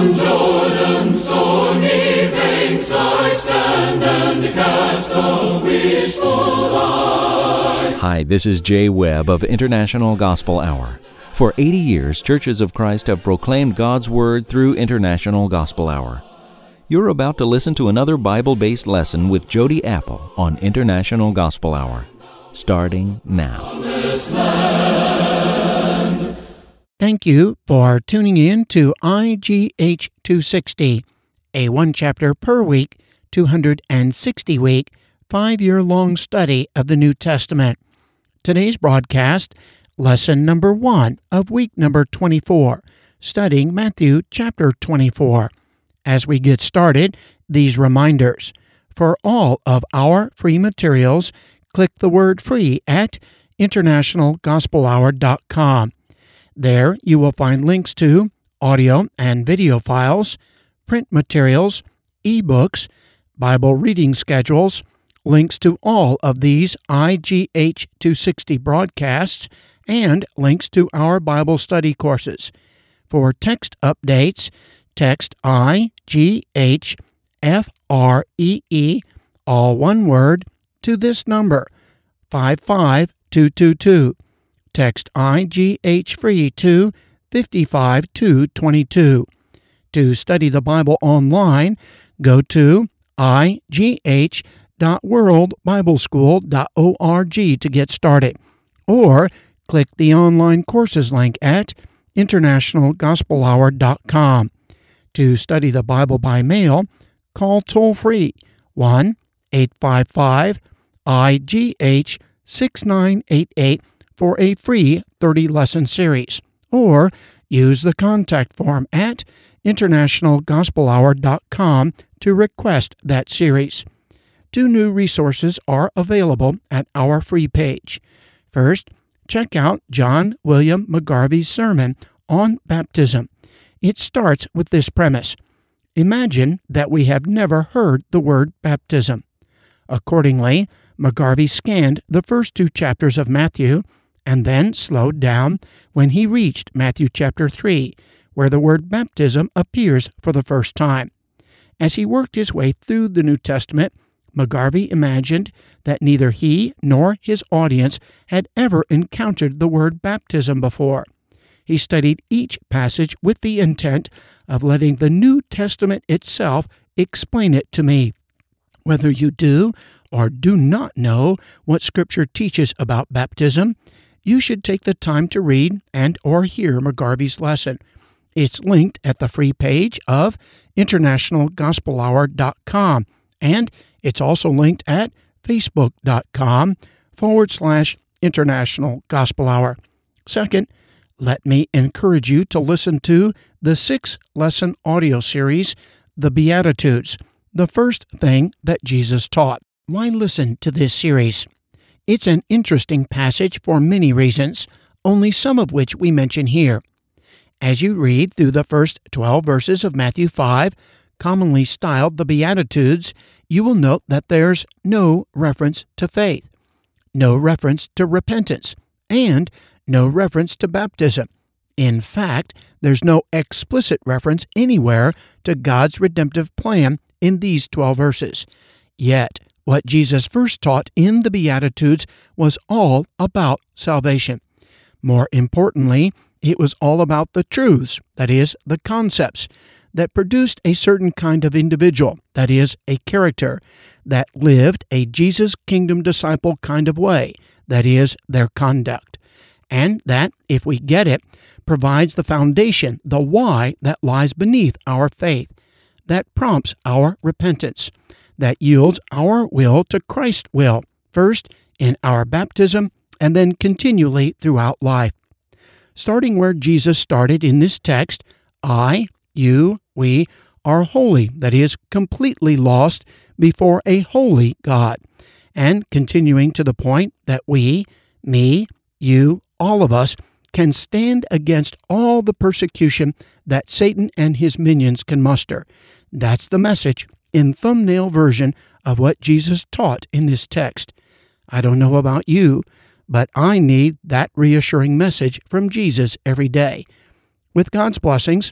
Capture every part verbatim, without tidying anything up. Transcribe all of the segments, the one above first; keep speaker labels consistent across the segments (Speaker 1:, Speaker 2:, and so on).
Speaker 1: On Jordan's stormy banks I stand and cast a wishful eye.
Speaker 2: Hi, this is Jay Webb of International Gospel Hour. For eighty years, Churches of Christ have proclaimed God's Word through International Gospel Hour. You're about to listen to another Bible-based lesson with Jody Apple on International Gospel Hour, starting now.
Speaker 3: Thank you for tuning in to I G H two sixty, a one-chapter per week, two hundred sixty week, five-year-long study of the New Testament. Today's broadcast, lesson number one of week number twenty-four, studying Matthew chapter twenty-four. As we get started, these reminders. For all of our free materials, click the word free at international gospel hour dot com. There you will find links to audio and video files, print materials, e-books, Bible reading schedules, links to all of these I G H two sixty broadcasts, and links to our Bible study courses. For text updates, text I G H F R E E, all one word, to this number, five five two two two. Text I G H free to five five two two two. To study the Bible online, go to I G H dot world bible school dot org to get started, or click the online courses link at international gospel hour dot com. To study the Bible by mail, call toll-free one eight five five I G H six nine eight eight for a free thirty-lesson series, or use the contact form at international gospel hour dot com to request that series. Two new resources are available at our free page. First, check out John William McGarvey's sermon on baptism. It starts with this premise. Imagine that we have never heard the word baptism. Accordingly, McGarvey scanned the first two chapters of Matthew and then slowed down when he reached Matthew chapter three, where the word baptism appears for the first time. As he worked his way through the New Testament, McGarvey imagined that neither he nor his audience had ever encountered the word baptism before. He studied each passage with the intent of letting the New Testament itself explain it to me. Whether you do or do not know what Scripture teaches about baptism, you should take the time to read and or hear McGarvey's lesson. It's linked at the free page of international gospel hour dot com, and it's also linked at facebook.com forward slash international gospel hour. Second, let me encourage you to listen to the six-lesson audio series, The Beatitudes, the first thing that Jesus taught. Why listen to this series? It's an interesting passage for many reasons, only some of which we mention here. As you read through the first twelve verses of Matthew five, commonly styled the Beatitudes, you will note that there's no reference to faith, no reference to repentance, and no reference to baptism. In fact, there's no explicit reference anywhere to God's redemptive plan in these twelve verses. Yet, what Jesus first taught in the Beatitudes was all about salvation. More importantly, it was all about the truths, that is, the concepts, that produced a certain kind of individual, that is, a character, that lived a Jesus Kingdom disciple kind of way, that is, their conduct. And that, if we get it, provides the foundation, the why that lies beneath our faith, that prompts our repentance, that yields our will to Christ's will, first in our baptism and then continually throughout life. Starting where Jesus started in this text, I, you, we are holy, that is, completely lost before a holy God, and continuing to the point that we, me, you, all of us, can stand against all the persecution that Satan and his minions can muster. That's the message in thumbnail version of what Jesus taught in this text. I don't know about you, but I need that reassuring message from Jesus every day. With God's blessings,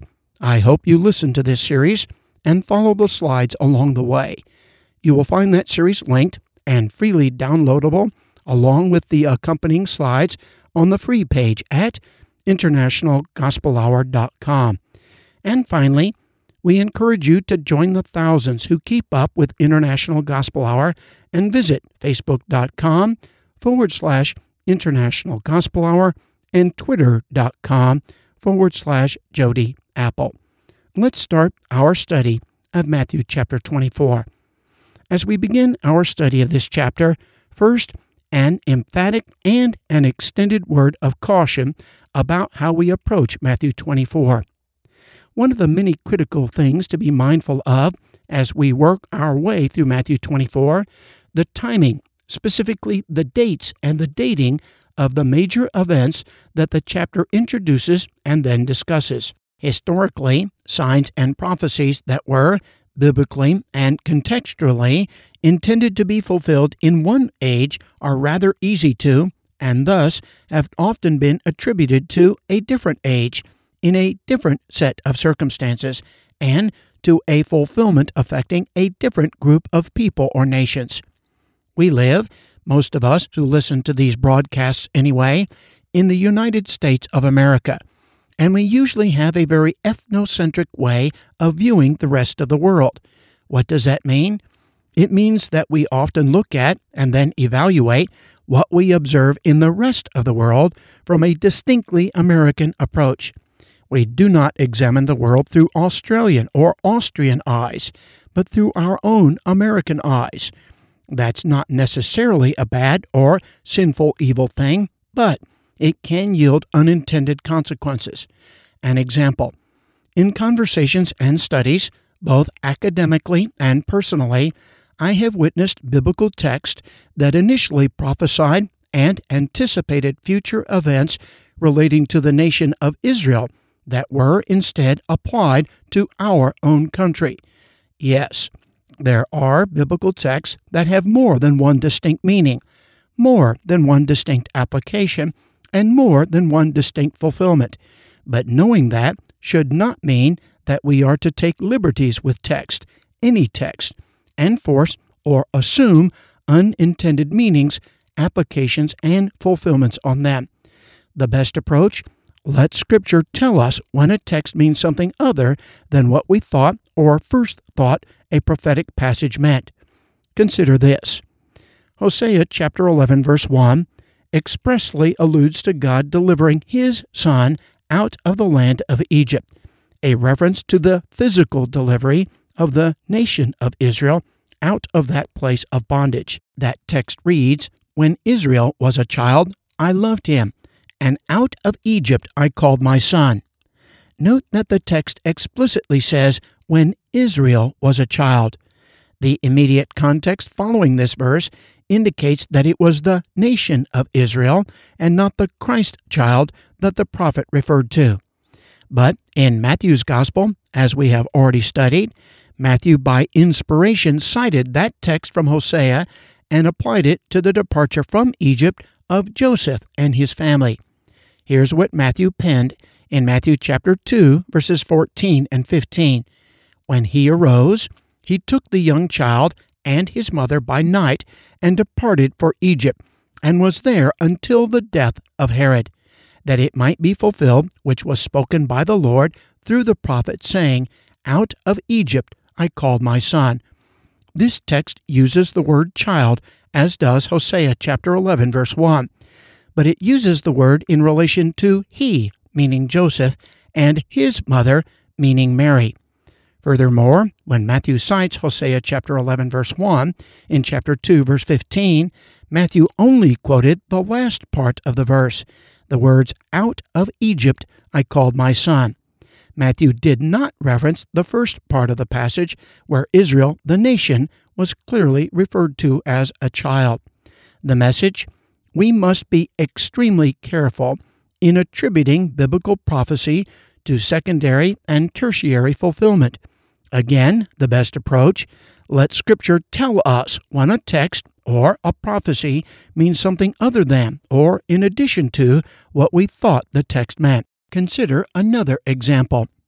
Speaker 3: I hope you listen to this series and follow the slides along the way. You will find that series linked and freely downloadable along with the accompanying slides on the free page at international gospel hour dot com. And finally, we encourage you to join the thousands who keep up with International Gospel Hour and visit facebook.com forward slash International Gospel Hour and twitter.com forward slash Jody Apple. Let's start our study of Matthew chapter twenty-four. As we begin our study of this chapter, first, an emphatic and an extended word of caution about how we approach Matthew twenty-four. One of the many critical things to be mindful of as we work our way through Matthew twenty-four, the timing, specifically the dates and the dating of the major events that the chapter introduces and then discusses. Historically, signs and prophecies that were, biblically and contextually, intended to be fulfilled in one age are rather easy to, and thus have often been attributed to a different age, in a different set of circumstances, and to a fulfillment affecting a different group of people or nations. We live, most of us who listen to these broadcasts anyway, in the United States of America, and we usually have a very ethnocentric way of viewing the rest of the world. What does that mean? It means that we often look at and then evaluate what we observe in the rest of the world from a distinctly American approach. We do not examine the world through Australian or Austrian eyes, but through our own American eyes. That's not necessarily a bad or sinful evil thing, but it can yield unintended consequences. An example: in conversations and studies, both academically and personally, I have witnessed biblical texts that initially prophesied and anticipated future events relating to the nation of Israel that were instead applied to our own country. Yes, there are biblical texts that have more than one distinct meaning, more than one distinct application, and more than one distinct fulfillment. But knowing that should not mean that we are to take liberties with text, any text, and force or assume unintended meanings, applications, and fulfillments on them. The best approach? Let Scripture tell us when a text means something other than what we thought or first thought a prophetic passage meant. Consider this. Hosea chapter eleven verse one expressly alludes to God delivering His Son out of the land of Egypt, a reference to the physical delivery of the nation of Israel out of that place of bondage. That text reads, "When Israel was a child, I loved him, and out of Egypt I called my son." Note that the text explicitly says, "when Israel was a child." The immediate context following this verse indicates that it was the nation of Israel and not the Christ child that the prophet referred to. But in Matthew's Gospel, as we have already studied, Matthew by inspiration cited that text from Hosea and applied it to the departure from Egypt of Joseph and his family. Here's what Matthew penned in Matthew chapter two, verses fourteen and fifteen. "When he arose, he took the young child and his mother by night and departed for Egypt, and was there until the death of Herod, that it might be fulfilled which was spoken by the Lord through the prophet, saying, Out of Egypt I called my son." This text uses the word child, as does Hosea chapter eleven, verse one, but it uses the word in relation to he, meaning Joseph, and his mother, meaning Mary. Furthermore, when Matthew cites Hosea chapter eleven, verse one, in chapter two, verse fifteen, Matthew only quoted the last part of the verse, the words, "Out of Egypt I called my son." Matthew did not reference the first part of the passage, where Israel, the nation, was clearly referred to as a child. The message: we must be extremely careful in attributing biblical prophecy to secondary and tertiary fulfillment. Again, the best approach: let Scripture tell us when a text or a prophecy means something other than or in addition to what we thought the text meant. Consider another example.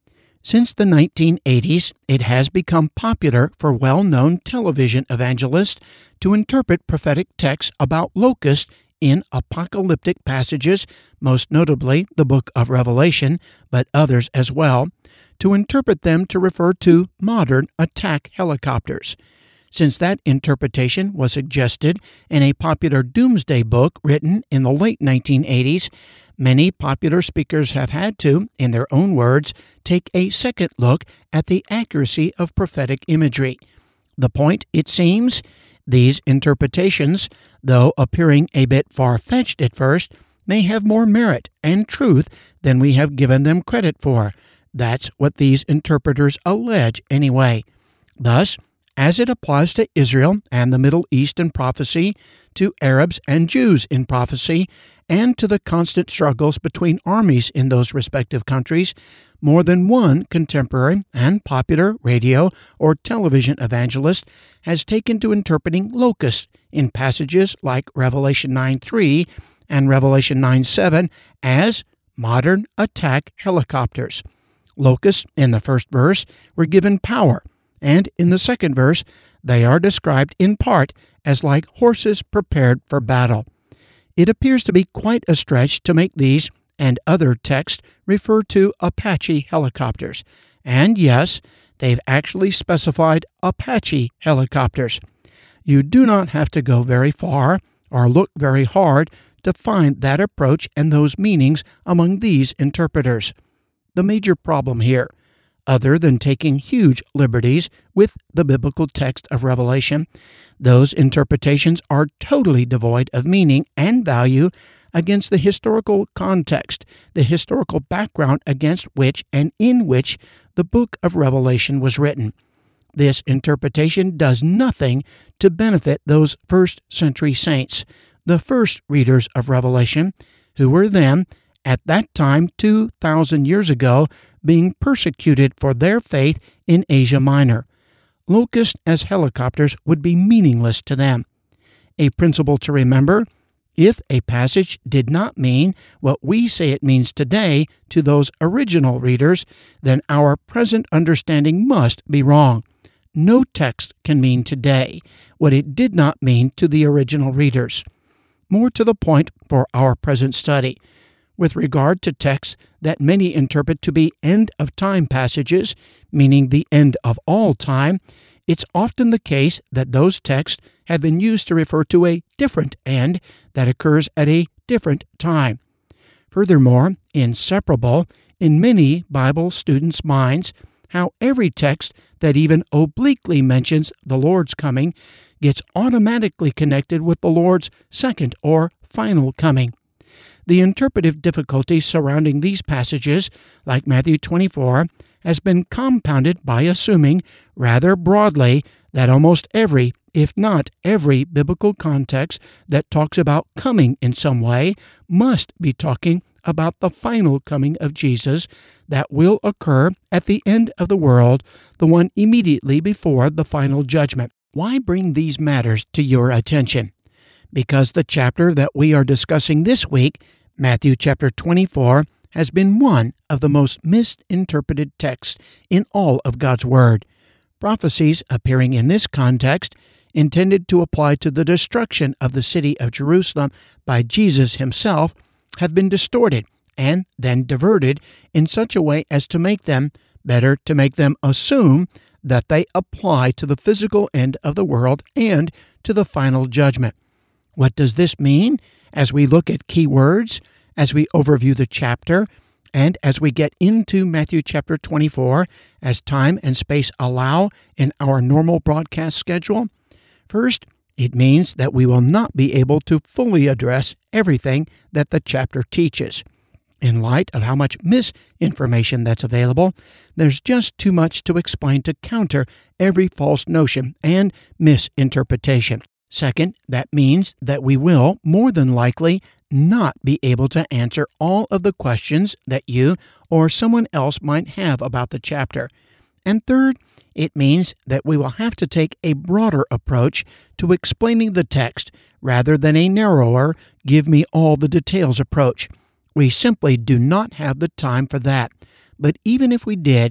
Speaker 3: Since the nineteen eighties, it has become popular for well-known television evangelists to interpret prophetic texts about locusts in apocalyptic passages, most notably the book of Revelation, but others as well, to interpret them to refer to modern attack helicopters. Since that interpretation was suggested in a popular doomsday book written in the late nineteen eighties, many popular speakers have had to, in their own words, take a second look at the accuracy of prophetic imagery. The point, it seems, these interpretations, though appearing a bit far-fetched at first, may have more merit and truth than we have given them credit for. That's what these interpreters allege anyway. Thus, as it applies to Israel and the Middle East in prophecy, to Arabs and Jews in prophecy, and to the constant struggles between armies in those respective countries, more than one contemporary and popular radio or television evangelist has taken to interpreting locusts in passages like Revelation nine three and Revelation nine seven as modern attack helicopters. Locusts, in the first verse, were given power, and in the second verse, they are described in part as like horses prepared for battle. It appears to be quite a stretch to make these and other texts refer to Apache helicopters. And yes, they've actually specified Apache helicopters. You do not have to go very far or look very hard to find that approach and those meanings among these interpreters. The major problem here, other than taking huge liberties with the biblical text of Revelation, those interpretations are totally devoid of meaning and value against the historical context, the historical background against which and in which the book of Revelation was written. This interpretation does nothing to benefit those first century saints, the first readers of Revelation, who were then, at that time two thousand years ago, being persecuted for their faith in Asia Minor. Locusts as helicopters would be meaningless to them. A principle to remember: if a passage did not mean what we say it means today to those original readers, then our present understanding must be wrong. No text can mean today what it did not mean to the original readers. More to the point for our present study, with regard to texts that many interpret to be end-of-time passages, meaning the end of all time, it's often the case that those texts have been used to refer to a different end that occurs at a different time. Furthermore, inseparable in many Bible students' minds, how every text that even obliquely mentions the Lord's coming gets automatically connected with the Lord's second or final coming. The interpretive difficulty surrounding these passages, like Matthew twenty-four, has been compounded by assuming, rather broadly, that almost every, if not every, biblical context that talks about coming in some way must be talking about the final coming of Jesus that will occur at the end of the world, the one immediately before the final judgment. Why bring these matters to your attention? Because the chapter that we are discussing this week, Matthew chapter twenty-four, has been one of the most misinterpreted texts in all of God's Word. Prophecies appearing in this context, intended to apply to the destruction of the city of Jerusalem by Jesus himself, have been distorted and then diverted in such a way as to make them, better to make them assume that they apply to the physical end of the world and to the final judgment. What does this mean as we look at key words, as we overview the chapter, and as we get into Matthew chapter twenty-four, as time and space allow in our normal broadcast schedule? First, it means that we will not be able to fully address everything that the chapter teaches. In light of how much misinformation that's available, there's just too much to explain to counter every false notion and misinterpretation. Second, that means that we will, more than likely, not be able to answer all of the questions that you or someone else might have about the chapter. And third, it means that we will have to take a broader approach to explaining the text rather than a narrower, give me all the details approach. We simply do not have the time for that. But even if we did,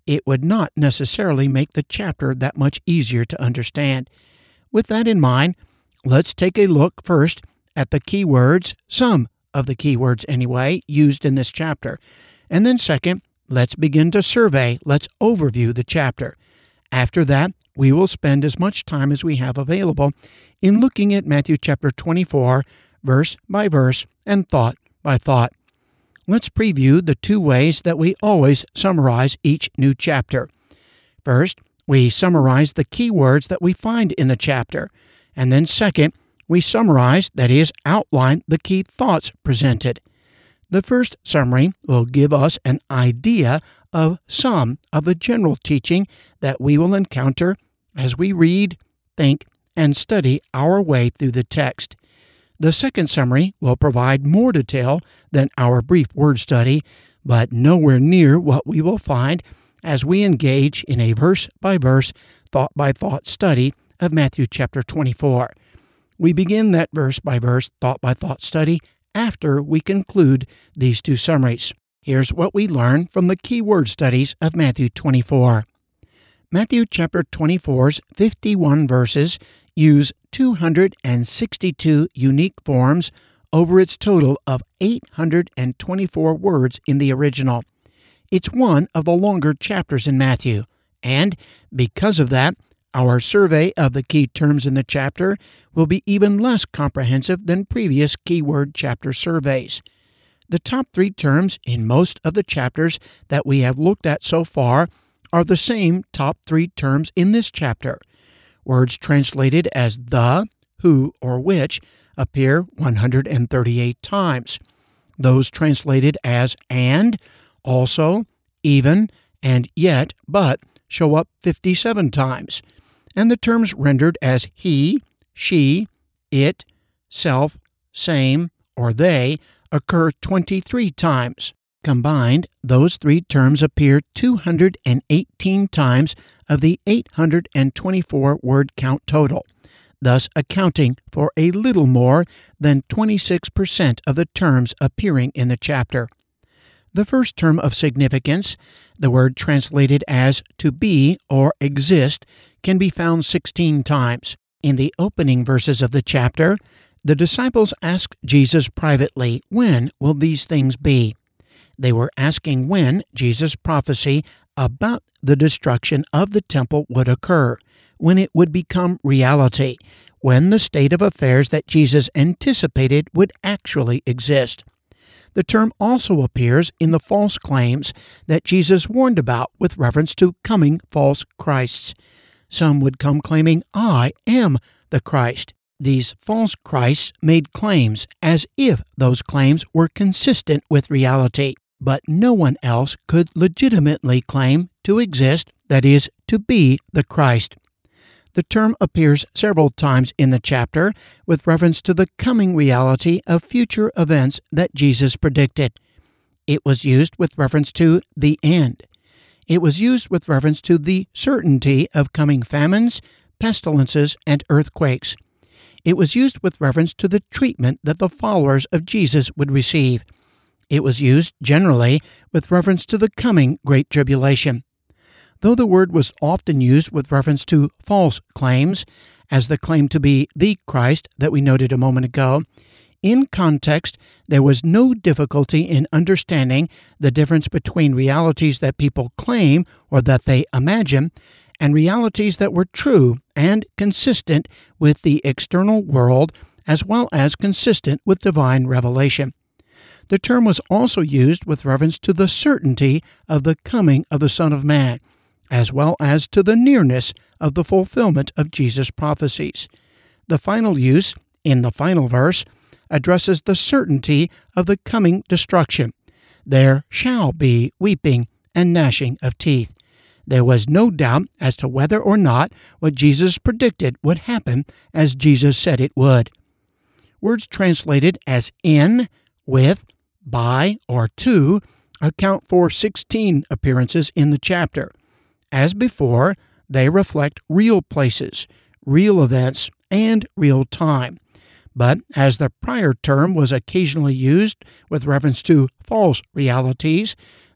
Speaker 3: it would not necessarily make the chapter that much easier to understand. With that in mind, let's take a look first at the key words, some of the key words anyway, used in this chapter. And then second, let's begin to survey, let's overview the chapter. After that, we will spend as much time as we have available in looking at Matthew chapter twenty-four, verse by verse and thought by thought. Let's preview the two ways that we always summarize each new chapter. First, we summarize the key words that we find in the chapter. And then second, we summarize, that is, outline the key thoughts presented. The first summary will give us an idea of some of the general teaching that we will encounter as we read, think, and study our way through the text. The second summary will provide more detail than our brief word study, but nowhere near what we will find as we engage in a verse-by-verse, thought-by-thought study of Matthew chapter twenty-four. We begin that verse-by-verse, thought-by-thought study after we conclude these two summaries. Here's what we learn from the key word studies of Matthew twenty-four. Matthew chapter twenty-four's fifty-one verses use two hundred sixty-two unique forms over its total of eight hundred twenty-four words in the original. It's one of the longer chapters in Matthew, and because of that, our survey of the key terms in the chapter will be even less comprehensive than previous keyword chapter surveys. The top three terms in most of the chapters that we have looked at so far are the same top three terms in this chapter. Words translated as the, who, or which appear one hundred thirty-eight times. Those translated as and, also, even, and yet, but show up fifty-seven times. And the terms rendered as he, she, it, self, same, or they occur twenty-three times. Combined, those three terms appear two hundred eighteen times of the eight hundred twenty-four word count total, thus accounting for a little more than twenty-six percent of the terms appearing in the chapter. The first term of significance, the word translated as to be or exist, can be found sixteen times. In the opening verses of the chapter, the disciples asked Jesus privately, "When will these things be?" They were asking when Jesus' prophecy about the destruction of the temple would occur, when it would become reality, when the state of affairs that Jesus anticipated would actually exist. The term also appears in the false claims that Jesus warned about with reference to coming false Christs. Some would come claiming, "I am the Christ." These false Christs made claims as if those claims were consistent with reality, but no one else could legitimately claim to exist, that is, to be the Christ. The term appears several times in the chapter with reference to the coming reality of future events that Jesus predicted. It was used with reference to the end. It was used with reference to the certainty of coming famines, pestilences, and earthquakes. It was used with reference to the treatment that the followers of Jesus would receive. It was used generally with reference to the coming Great Tribulation. Though the word was often used with reference to false claims, as the claim to be the Christ that we noted a moment ago, in context there was no difficulty in understanding the difference between realities that people claim or that they imagine and realities that were true and consistent with the external world as well as consistent with divine revelation. The term was also used with reference to the certainty of the coming of the Son of Man, as well as to the nearness of the fulfillment of Jesus' prophecies. The final use, in the final verse, addresses the certainty of the coming destruction. There shall be weeping and gnashing of teeth. There was no doubt as to whether or not what Jesus predicted would happen as Jesus said it would. Words translated as in, with, by, or to account for sixteen appearances in the chapter. As before, they reflect real places, real events, and real time. But as the prior term was occasionally used with reference to false realities,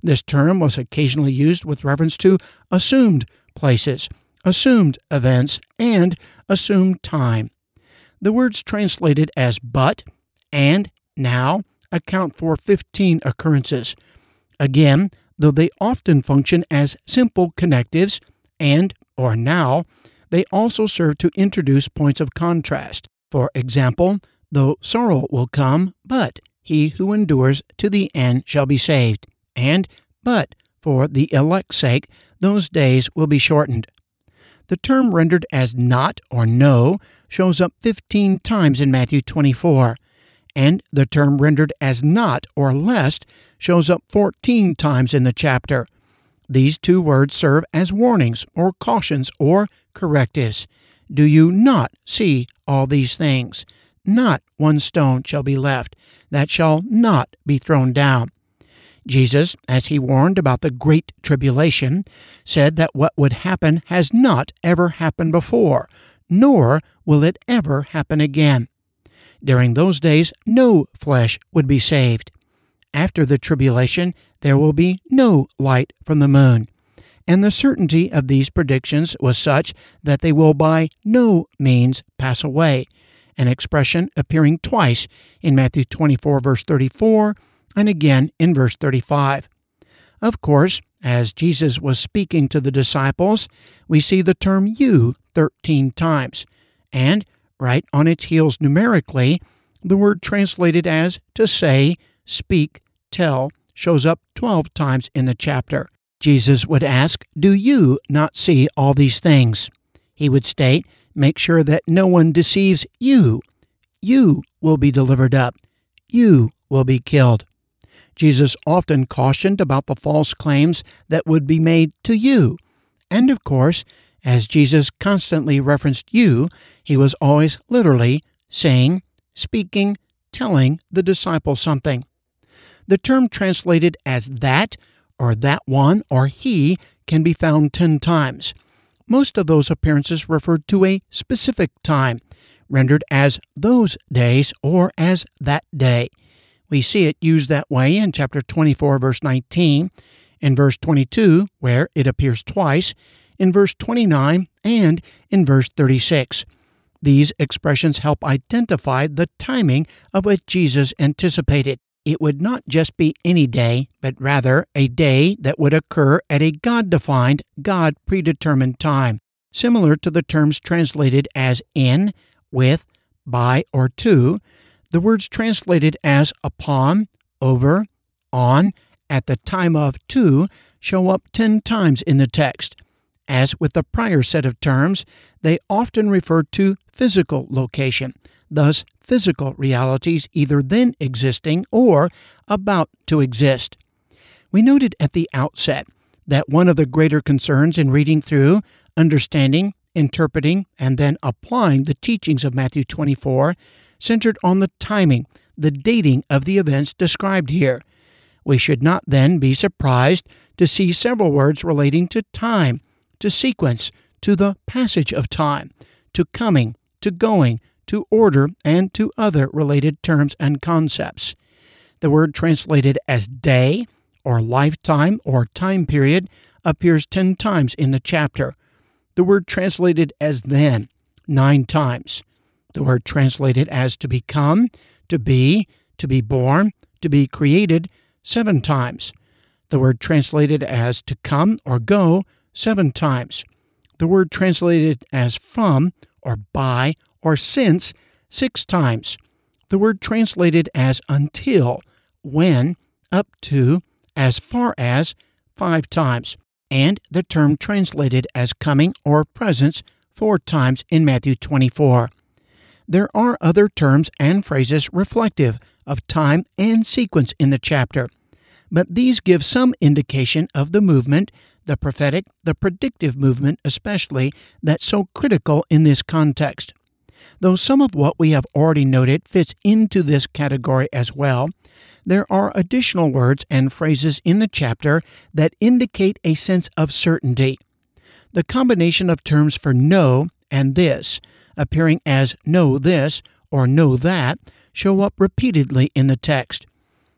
Speaker 3: This term was occasionally used with reference to assumed places, assumed events, and assumed time. The words translated as but and now account for fifteen occurrences. Again, though they often function as simple connectives, and or now, they also serve to introduce points of contrast. For example, though sorrow will come, but he who endures to the end shall be saved. And, but for the elect's sake, those days will be shortened. The term rendered as not or no shows up fifteen times in Matthew twenty-four, and the term rendered as not or lest shows up fourteen times in the chapter. These two words serve as warnings or cautions or correctives. Do you not see all these things? Not one stone shall be left that shall not be thrown down. Jesus, as he warned about the Great Tribulation, said that what would happen has not ever happened before, nor will it ever happen again. During those days, no flesh would be saved. After the tribulation, there will be no light from the moon. And the certainty of these predictions was such that they will by no means pass away, an expression appearing twice in Matthew twenty-four, verse thirty-four, and again in verse thirty-five. Of course, as Jesus was speaking to the disciples, we see the term you thirteen times, and right on its heels numerically, the word translated as to say, speak, tell, shows up twelve times in the chapter. Jesus would ask, do you not see all these things? He would state, make sure that no one deceives you. You will be delivered up. You will be killed. Jesus often cautioned about the false claims that would be made to you. And of course, as Jesus constantly referenced you, he was always literally saying, speaking, telling the disciples something. The term translated as that, or that one, or he, can be found ten times. Most of those appearances referred to a specific time, rendered as those days or as that day. We see it used that way in chapter twenty-four, verse nineteen, in verse twenty-two, where it appears twice, in verse twenty-nine, and in verse thirty-six. These expressions help identify the timing of what Jesus anticipated. It would not just be any day, but rather a day that would occur at a God-defined, God-predetermined time, similar to the terms translated as in, with, by, or to. The words translated as upon, over, on, at the time of, to, show up ten times in the text. As with the prior set of terms, they often refer to physical location, thus physical realities either then existing or about to exist. We noted at the outset that one of the greater concerns in reading through, understanding, interpreting, and then applying the teachings of Matthew twenty-four centered on the timing, the dating of the events described here. We should not then be surprised to see several words relating to time, to sequence, to the passage of time, to coming, to going, to order, and to other related terms and concepts. The word translated as day, or lifetime, or time period appears ten times in the chapter. The word translated as then, nine times. The word translated as to become, to be, to be born, to be created, seven times. The word translated as to come or go, seven times. The word translated as from, or by, or since, six times. The word translated as until, when, up to, as far as, five times. And the term translated as coming or presence, four times in Matthew twenty-four. There are other terms and phrases reflective of time and sequence in the chapter, but these give some indication of the movement, the prophetic, the predictive movement especially, that's so critical in this context. Though some of what we have already noted fits into this category as well, there are additional words and phrases in the chapter that indicate a sense of certainty. The combination of terms for know and this, appearing as know this or know that, show up repeatedly in the text.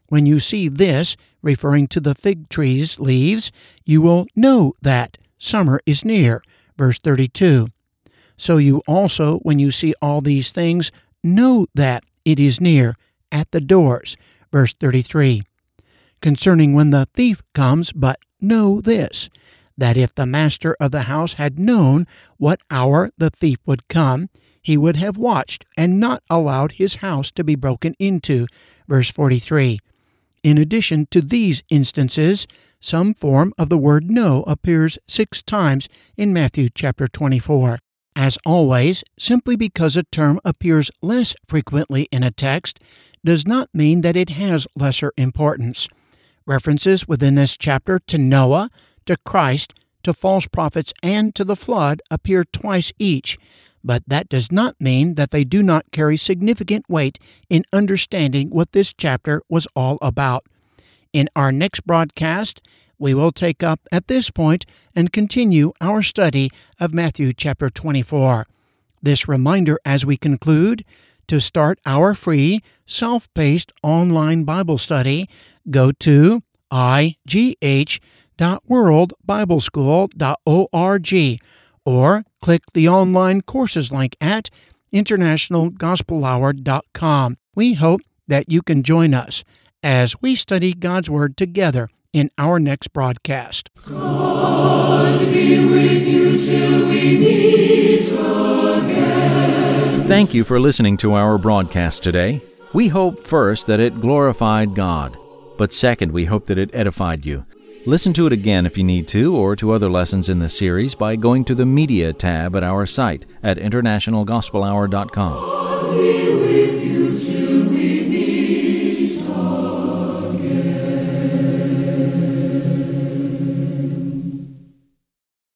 Speaker 3: When you see this, referring to the fig tree's leaves, you will know that summer is near. Verse thirty-two. So you also, when you see all these things, know that it is near, at the doors. Verse thirty-three. Concerning when the thief comes, but know this, that if the master of the house had known what hour the thief would come, he would have watched and not allowed his house to be broken into. Verse forty-three. In addition to these instances, some form of the word know appears six times in Matthew chapter twenty-four. As always, simply because a term appears less frequently in a text does not mean that it has lesser importance. References within this chapter to Noah, to Christ, to false prophets, and to the flood appear twice each, but that does not mean that they do not carry significant weight in understanding what this chapter was all about. In our next broadcast, we will take up at this point and continue our study of Matthew chapter twenty-four. This reminder as we conclude: to start our free, self-paced online Bible study, go to i g h dot world bible school dot org or click the online courses link at international gospel hour dot com. We hope that you can join us as we study God's Word together in our next broadcast.
Speaker 1: God be with you till we meet again.
Speaker 2: Thank you for listening to our broadcast today. We hope first that it glorified God, but second, we hope that it edified you. Listen to it again if you need to, or to other lessons in the series by going to the Media tab at our site at international gospel hour dot com.